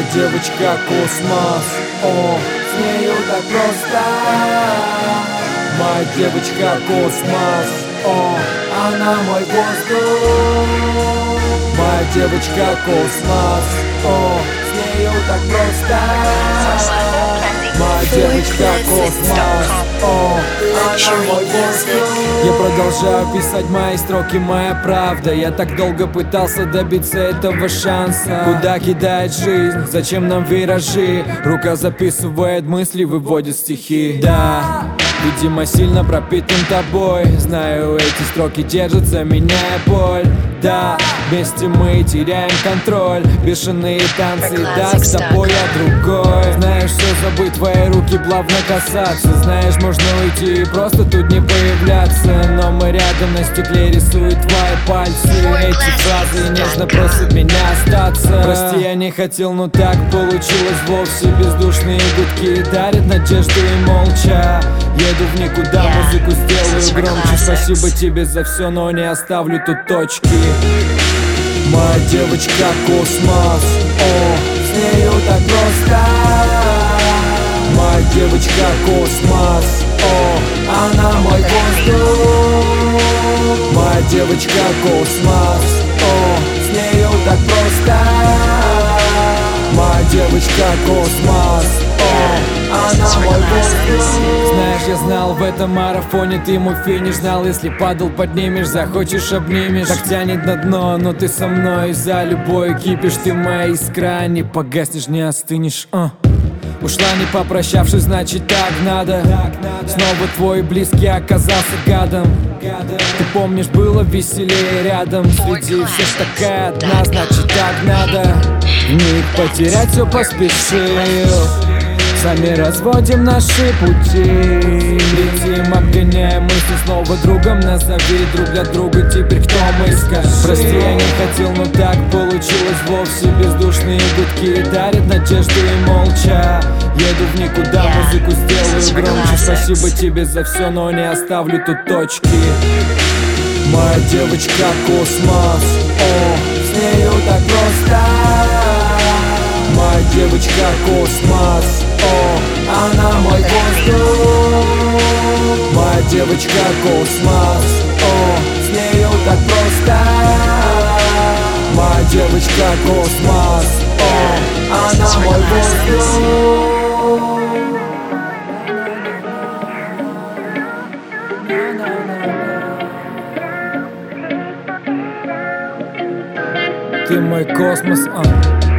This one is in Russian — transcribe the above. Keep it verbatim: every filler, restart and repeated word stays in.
девочка космос, о, с нею так просто. Моя девочка космос, о, она мой воздух. Моя девочка космос, о, с нею так просто. Моя девочка космос, о, она мой воздух. Я продолжаю писать мои строки, моя правда. Я так долго пытался добиться этого шанса. Куда кидает жизнь, зачем нам виражи? Рука записывает мысли, выводит стихи. Да, видимо, сильно пропитан тобой. Знаю, эти строки держат за меня боль. Да, вместе мы теряем контроль. Бешеные танцы, да, с тобой я другой. Знаешь, все забыть, твои руки плавно касаться. Знаешь, можно уйти и просто тут не появляться. Но мы рядом, на стекле рисуют твои пальцы. Эти фразы нежно просят меня остаться. Прости, я не хотел, но так получилось вовсе. Бездушные гудки дарят надежду и молча еду в никуда, музыку сделаю громче. Спасибо тебе за все, но не оставлю тут точки. Моя девочка космос, о, с нею так просто. Моя девочка космос, о, она мой воздух. Моя девочка космос, о, с нею так просто. Моя девочка космос, о, она мой воздух. Знаешь, я знал, в этом марафоне ты мой финиш. Знал, если падал, поднимешь, захочешь, обнимешь. Так тянет на дно, но ты со мной. За любой кипиш, ты моя искра. Не погаснешь, не остынешь, а. Ушла, не попрощавшись, значит так надо. Снова твой близкий оказался гадом. Ты помнишь, было веселее рядом. Среди всех такая одна, значит так надо. Миг потерять все поспешил. Сами разводим наши пути. Летим, обгоняем мысли, снова другом назови. Друг для друга теперь кто мы, скажи. Прости, я не хотел, но так получилось вовсе. Бездушные гудки дарят надежду и молча еду в никуда, музыку сделаю громче. Спасибо тебе за все, но не оставлю тут точки. Моя девочка космос, о, с нею так просто. Моя девочка космос, о, она мой воздух. Моя девочка космос, о, с нею так просто. Моя девочка космос, о, она мой воздух. Ты мой космос, а